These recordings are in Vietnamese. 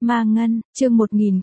Ma Ngân, chương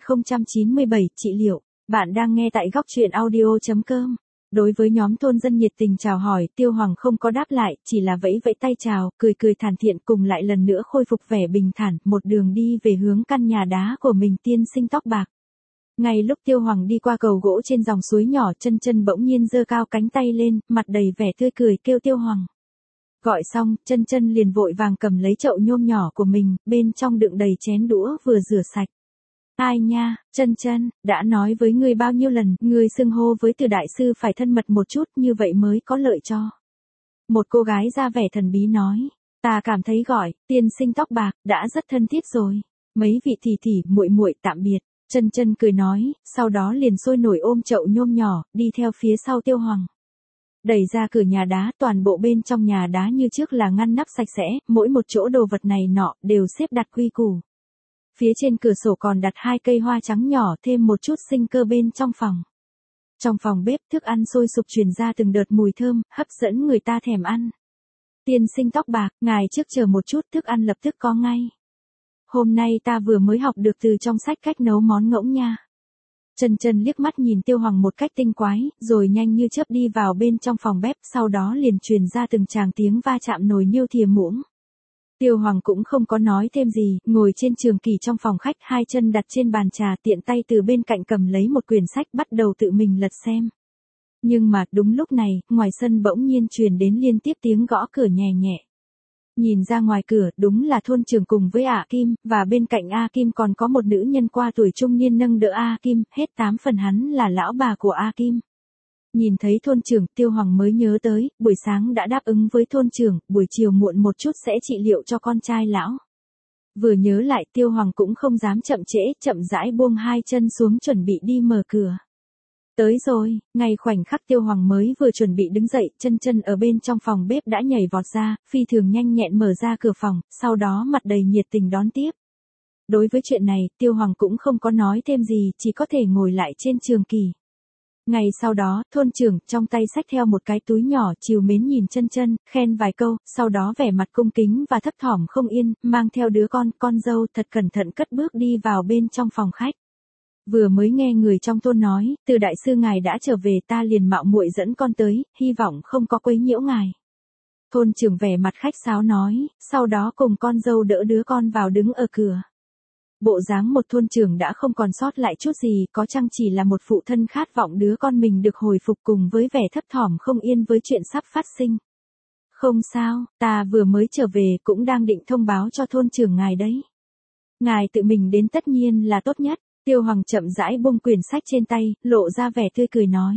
1097, trị liệu. Bạn đang nghe tại góc truyện audio.com. Đối với nhóm thôn dân nhiệt tình chào hỏi, Tiêu Hoàng không có đáp lại, chỉ là vẫy vẫy tay chào, cười cười thản thiện cùng lại lần nữa khôi phục vẻ bình thản, một đường đi về hướng căn nhà đá của mình tiên sinh tóc bạc. Ngay lúc Tiêu Hoàng đi qua cầu gỗ trên dòng suối nhỏ, chân chân bỗng nhiên giơ cao cánh tay lên, mặt đầy vẻ tươi cười kêu Tiêu Hoàng. Gọi xong, chân chân liền vội vàng cầm lấy chậu nhôm nhỏ của mình, bên trong đựng đầy chén đũa vừa rửa sạch. Ai nha, chân chân, đã nói với ngươi bao nhiêu lần, ngươi xưng hô với Từ đại sư phải thân mật một chút, như vậy mới có lợi cho. Một cô gái ra vẻ thần bí nói, ta cảm thấy gọi, tiên sinh tóc bạc, đã rất thân thiết rồi. Mấy vị tỷ tỷ muội muội tạm biệt. Chân chân cười nói, sau đó liền sôi nổi ôm chậu nhôm nhỏ, đi theo phía sau Tiêu Hoàng. Đẩy ra cửa nhà đá, toàn bộ bên trong nhà đá như trước là ngăn nắp sạch sẽ, mỗi một chỗ đồ vật này nọ đều xếp đặt quy củ. Phía trên cửa sổ còn đặt 2 cây hoa trắng nhỏ, thêm một chút sinh cơ bên trong phòng. Trong phòng bếp, thức ăn sôi sục truyền ra từng đợt mùi thơm, hấp dẫn người ta thèm ăn. Tiên sinh tóc bạc, ngài trước chờ một chút, thức ăn lập tức có ngay. Hôm nay ta vừa mới học được từ trong sách cách nấu món ngỗng nha. Chân chân liếc mắt nhìn Tiêu Hoàng một cách tinh quái, rồi nhanh như chớp đi vào bên trong phòng bếp, sau đó liền truyền ra từng tràng tiếng va chạm nồi niêu thìa muỗng. Tiêu Hoàng cũng không có nói thêm gì, ngồi trên trường kỷ trong phòng khách, 2 chân đặt trên bàn trà, tiện tay từ bên cạnh cầm lấy một quyển sách bắt đầu tự mình lật xem. Nhưng mà, đúng lúc này, ngoài sân bỗng nhiên truyền đến liên tiếp tiếng gõ cửa nhẹ nhẹ. Nhìn ra ngoài cửa, đúng là thôn trưởng cùng với A Kim, và bên cạnh A Kim còn có một nữ nhân qua tuổi trung niên nâng đỡ A Kim, hết 8 phần hắn là lão bà của A Kim. Nhìn thấy thôn trưởng, Tiêu Hoàng mới nhớ tới, buổi sáng đã đáp ứng với thôn trưởng, buổi chiều muộn một chút sẽ trị liệu cho con trai lão. Vừa nhớ lại, Tiêu Hoàng cũng không dám chậm trễ, chậm rãi buông 2 chân xuống chuẩn bị đi mở cửa. Tới rồi, ngay khoảnh khắc Tiêu Hoàng mới vừa chuẩn bị đứng dậy, chân chân ở bên trong phòng bếp đã nhảy vọt ra, phi thường nhanh nhẹn mở ra cửa phòng, sau đó mặt đầy nhiệt tình đón tiếp. Đối với chuyện này, Tiêu Hoàng cũng không có nói thêm gì, chỉ có thể ngồi lại trên trường kỷ. Ngày sau đó, thôn trưởng trong tay xách theo một cái túi nhỏ, trìu mến nhìn chân chân, khen vài câu, sau đó vẻ mặt cung kính và thấp thỏm không yên, mang theo đứa con dâu thật cẩn thận cất bước đi vào bên trong phòng khách. Vừa mới nghe người trong thôn nói, Từ đại sư ngài đã trở về, ta liền mạo muội dẫn con tới, hy vọng không có quấy nhiễu ngài. Thôn trưởng vẻ mặt khách sáo nói, sau đó cùng con dâu đỡ đứa con vào đứng ở cửa. Bộ dáng một thôn trưởng đã không còn sót lại chút gì, có chăng chỉ là một phụ thân khát vọng đứa con mình được hồi phục cùng với vẻ thấp thỏm không yên với chuyện sắp phát sinh. Không sao, ta vừa mới trở về cũng đang định thông báo cho thôn trưởng ngài đấy. Ngài tự mình đến tất nhiên là tốt nhất. Tiêu Hoàng chậm rãi buông quyển sách trên tay, lộ ra vẻ tươi cười nói.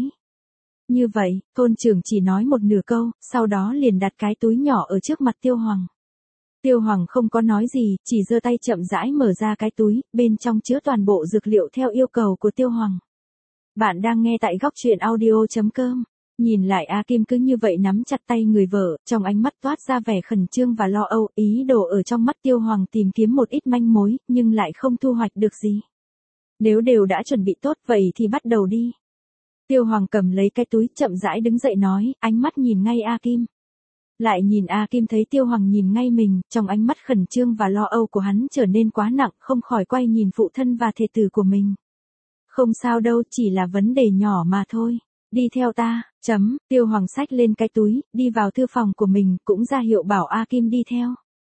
Như vậy, thôn trưởng chỉ nói một nửa câu, sau đó liền đặt cái túi nhỏ ở trước mặt Tiêu Hoàng. Tiêu Hoàng không có nói gì, chỉ giơ tay chậm rãi mở ra cái túi, bên trong chứa toàn bộ dược liệu theo yêu cầu của Tiêu Hoàng. Bạn đang nghe tại góc truyện audio.com. Nhìn lại A Kim cứ như vậy nắm chặt tay người vợ, trong ánh mắt toát ra vẻ khẩn trương và lo âu, ý đồ ở trong mắt Tiêu Hoàng tìm kiếm một ít manh mối, nhưng lại không thu hoạch được gì. Nếu đều đã chuẩn bị tốt vậy thì bắt đầu đi. Tiêu Hoàng cầm lấy cái túi, chậm rãi đứng dậy nói, ánh mắt nhìn ngay A Kim. Lại nhìn A Kim thấy Tiêu Hoàng nhìn ngay mình, trong ánh mắt khẩn trương và lo âu của hắn trở nên quá nặng, không khỏi quay nhìn phụ thân và thê tử của mình. Không sao đâu, chỉ là vấn đề nhỏ mà thôi. Đi theo ta, Tiêu Hoàng xách lên cái túi, đi vào thư phòng của mình, cũng ra hiệu bảo A Kim đi theo.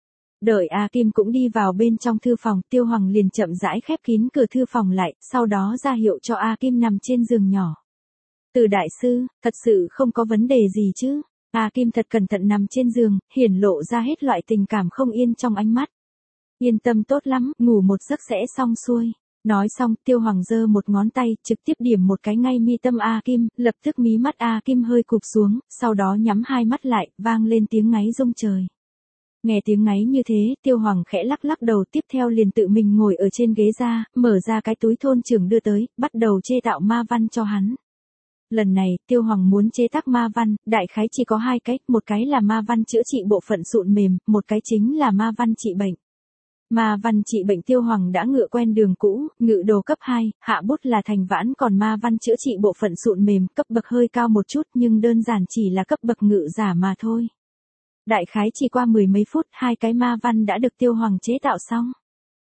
Đợi A Kim cũng đi vào bên trong thư phòng, Tiêu Hoàng liền chậm rãi khép kín cửa thư phòng lại, sau đó ra hiệu cho A Kim nằm trên giường nhỏ. Từ đại sư, thật sự không có vấn đề gì chứ? A Kim thật cẩn thận nằm trên giường, hiển lộ ra hết loại tình cảm không yên trong ánh mắt. Yên tâm tốt lắm, ngủ một giấc sẽ xong xuôi. Nói xong, Tiêu Hoàng giơ một ngón tay, trực tiếp điểm một cái ngay mi tâm A Kim, lập tức mí mắt A Kim hơi cụp xuống, sau đó nhắm 2 mắt lại, vang lên tiếng ngáy rung trời. Nghe tiếng ngáy như thế, Tiêu Hoàng khẽ lắc lắc đầu, tiếp theo liền tự mình ngồi ở trên ghế ra, mở ra cái túi thôn trưởng đưa tới, bắt đầu chế tạo ma văn cho hắn. Lần này, Tiêu Hoàng muốn chế tác ma văn, đại khái chỉ có 2 cách, một cái là ma văn chữa trị bộ phận sụn mềm, một cái chính là ma văn trị bệnh. Ma văn trị bệnh Tiêu Hoàng đã ngựa quen đường cũ, ngự đồ cấp 2, hạ bút là thành vãn, còn ma văn chữa trị bộ phận sụn mềm, cấp bậc hơi cao một chút nhưng đơn giản chỉ là cấp bậc ngự giả mà thôi. Đại khái chỉ qua 10 mấy phút, 2 cái ma văn đã được Tiêu Hoàng chế tạo xong.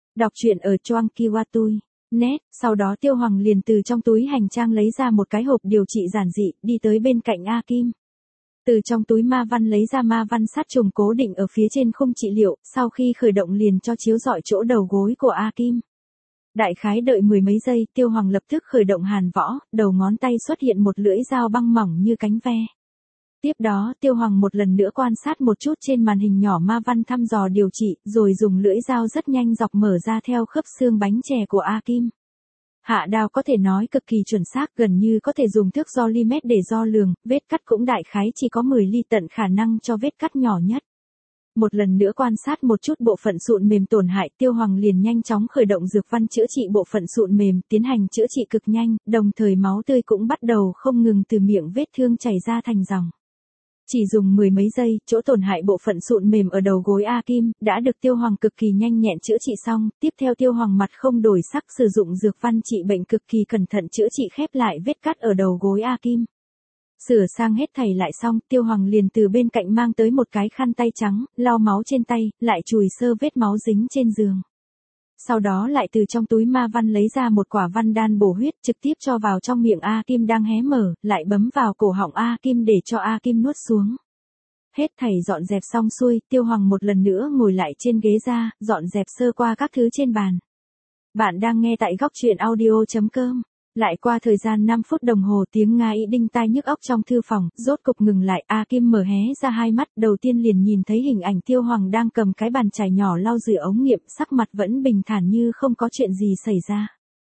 Đọc truyện ở Choang Kiwatui. Net, sau đó Tiêu Hoàng liền từ trong túi hành trang lấy ra một cái hộp điều trị giản dị, đi tới bên cạnh A Kim. Từ trong túi ma văn lấy ra ma văn sát trùng cố định ở phía trên khung trị liệu, sau khi khởi động liền cho chiếu rọi chỗ đầu gối của A Kim. Đại khái đợi mười mấy giây, Tiêu Hoàng lập tức khởi động hàn võ, đầu ngón tay xuất hiện một lưỡi dao băng mỏng như cánh ve. Tiếp đó, Tiêu Hoàng một lần nữa quan sát một chút trên màn hình nhỏ ma văn thăm dò điều trị, rồi dùng lưỡi dao rất nhanh dọc mở ra theo khớp xương bánh chè của A Kim. Hạ đao có thể nói cực kỳ chuẩn xác, gần như có thể dùng thước đo ly-mét để đo lường, vết cắt cũng đại khái chỉ có 10 ly tận khả năng cho vết cắt nhỏ nhất. Một lần nữa quan sát một chút bộ phận sụn mềm tổn hại, Tiêu Hoàng liền nhanh chóng khởi động dược văn chữa trị bộ phận sụn mềm, tiến hành chữa trị cực nhanh, đồng thời máu tươi cũng bắt đầu không ngừng từ miệng vết thương chảy ra thành dòng. Chỉ dùng mười mấy giây, chỗ tổn hại bộ phận sụn mềm ở đầu gối A Kim đã được Tiêu Hoàng cực kỳ nhanh nhẹn chữa trị xong. Tiếp theo Tiêu Hoàng mặt không đổi sắc sử dụng dược văn trị bệnh cực kỳ cẩn thận chữa trị khép lại vết cắt ở đầu gối A Kim. Sửa sang hết thảy lại xong, Tiêu Hoàng liền từ bên cạnh mang tới một cái khăn tay trắng, lau máu trên tay, lại chùi sơ vết máu dính trên giường. Sau đó lại từ trong túi ma văn lấy ra một quả văn đan bổ huyết, trực tiếp cho vào trong miệng A Kim đang hé mở, lại bấm vào cổ họng A Kim để cho A Kim nuốt xuống. Hết thảy dọn dẹp xong xuôi, Tiêu Hoàng một lần nữa ngồi lại trên ghế ra, dọn dẹp sơ qua các thứ trên bàn. Bạn đang nghe tại góc truyện audio.com. Lại qua thời gian 5 phút đồng hồ, tiếng nga ý đinh tai nhức óc trong thư phòng, rốt cục ngừng lại. A Kim mở hé ra hai mắt, đầu tiên liền nhìn thấy hình ảnh Tiêu Hoàng đang cầm cái bàn chải nhỏ lau rửa ống nghiệm, sắc mặt vẫn bình thản như không có chuyện gì xảy ra.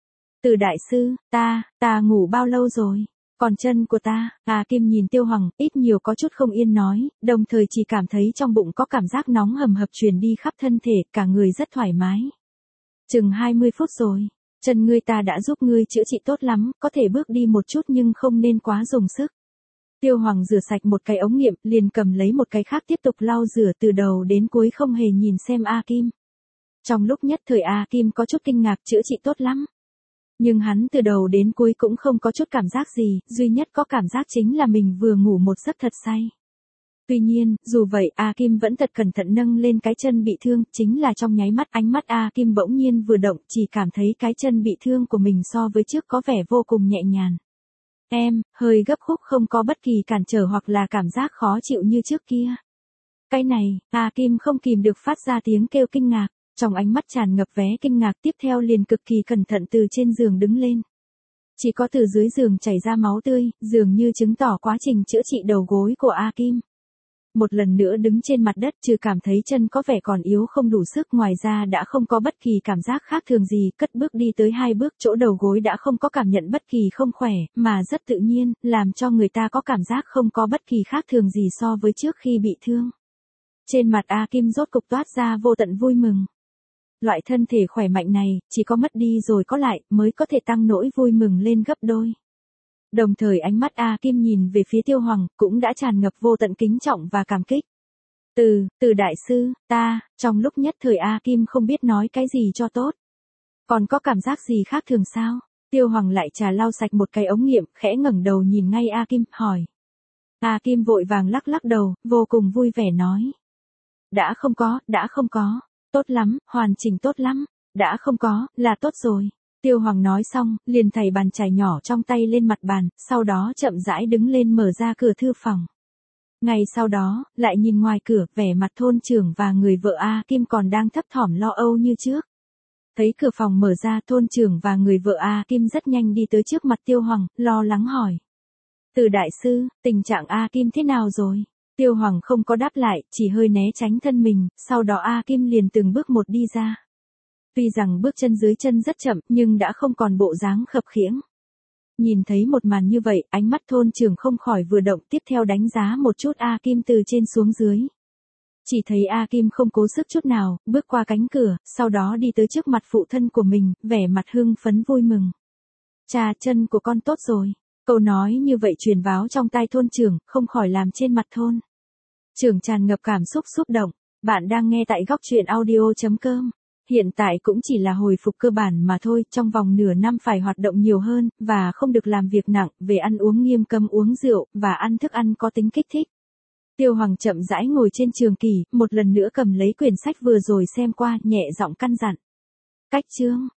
Từ đại sư, ta ngủ bao lâu rồi? Còn chân của ta? A Kim nhìn Tiêu Hoàng, ít nhiều có chút không yên nói, đồng thời chỉ cảm thấy trong bụng có cảm giác nóng hầm hập truyền đi khắp thân thể, cả người rất thoải mái. Chừng 20 phút rồi. Chân ngươi ta đã giúp ngươi chữa trị tốt lắm, có thể bước đi một chút nhưng không nên quá dùng sức. Tiêu Hoàng rửa sạch một cái ống nghiệm, liền cầm lấy một cái khác tiếp tục lau rửa từ đầu đến cuối không hề nhìn xem A Kim. Trong lúc nhất thời A Kim có chút kinh ngạc, chữa trị tốt lắm. Nhưng hắn từ đầu đến cuối cũng không có chút cảm giác gì, duy nhất có cảm giác chính là mình vừa ngủ một giấc thật say. Tuy nhiên, dù vậy A Kim vẫn thật cẩn thận nâng lên cái chân bị thương, chính là trong nháy mắt ánh mắt A Kim bỗng nhiên vừa động, chỉ cảm thấy cái chân bị thương của mình so với trước có vẻ vô cùng nhẹ nhàng. Hơi gấp khúc, không có bất kỳ cản trở hoặc là cảm giác khó chịu như trước kia. Cái này, A Kim không kìm được phát ra tiếng kêu kinh ngạc, trong ánh mắt tràn ngập vé kinh ngạc, tiếp theo liền cực kỳ cẩn thận từ trên giường đứng lên. Chỉ có từ dưới giường chảy ra máu tươi, dường như chứng tỏ quá trình chữa trị đầu gối của A Kim. Một lần nữa đứng trên mặt đất, trừ cảm thấy chân có vẻ còn yếu không đủ sức, ngoài ra đã không có bất kỳ cảm giác khác thường gì, cất bước đi tới 2 bước, chỗ đầu gối đã không có cảm nhận bất kỳ không khỏe, mà rất tự nhiên, làm cho người ta có cảm giác không có bất kỳ khác thường gì so với trước khi bị thương. Trên mặt A Kim rốt cục toát ra vô tận vui mừng. Loại thân thể khỏe mạnh này, chỉ có mất đi rồi có lại, mới có thể tăng nỗi vui mừng lên gấp đôi. Đồng thời ánh mắt A Kim nhìn về phía Tiêu Hoàng, cũng đã tràn ngập vô tận kính trọng và cảm kích. Từ đại sư, trong lúc nhất thời A Kim không biết nói cái gì cho tốt. Còn có cảm giác gì khác thường sao? Tiêu Hoàng lại trà lau sạch một cái ống nghiệm, khẽ ngẩng đầu nhìn ngay A Kim, hỏi. A Kim vội vàng lắc lắc đầu, vô cùng vui vẻ nói. Đã không có, tốt lắm, hoàn chỉnh tốt lắm, đã không có, là tốt rồi. Tiêu Hoàng nói xong, liền thảy bàn chải nhỏ trong tay lên mặt bàn, sau đó chậm rãi đứng lên mở ra cửa thư phòng. Ngay sau đó, lại nhìn ngoài cửa, vẻ mặt thôn trưởng và người vợ A Kim còn đang thấp thỏm lo âu như trước. Thấy cửa phòng mở ra, thôn trưởng và người vợ A Kim rất nhanh đi tới trước mặt Tiêu Hoàng, lo lắng hỏi. Từ đại sư, tình trạng A Kim thế nào rồi? Tiêu Hoàng không có đáp lại, chỉ hơi né tránh thân mình, sau đó A Kim liền từng bước một đi ra. Tuy rằng bước chân dưới chân rất chậm, nhưng đã không còn bộ dáng khập khiễng. Nhìn thấy một màn như vậy, ánh mắt thôn trưởng không khỏi vừa động, tiếp theo đánh giá một chút A Kim từ trên xuống dưới. Chỉ thấy A Kim không cố sức chút nào, bước qua cánh cửa, sau đó đi tới trước mặt phụ thân của mình, vẻ mặt hưng phấn vui mừng. Cha, chân của con tốt rồi. Câu nói như vậy truyền vào trong tai thôn trưởng, không khỏi làm trên mặt thôn trưởng tràn ngập cảm xúc xúc động. Bạn đang nghe tại góc truyện audio.com. Hiện tại cũng chỉ là hồi phục cơ bản mà thôi, trong vòng nửa năm phải hoạt động nhiều hơn, và không được làm việc nặng, về ăn uống nghiêm cấm uống rượu, và ăn thức ăn có tính kích thích. Tiêu Hoàng chậm rãi ngồi trên trường kỷ, một lần nữa cầm lấy quyển sách vừa rồi xem qua, nhẹ giọng căn dặn. Cách chương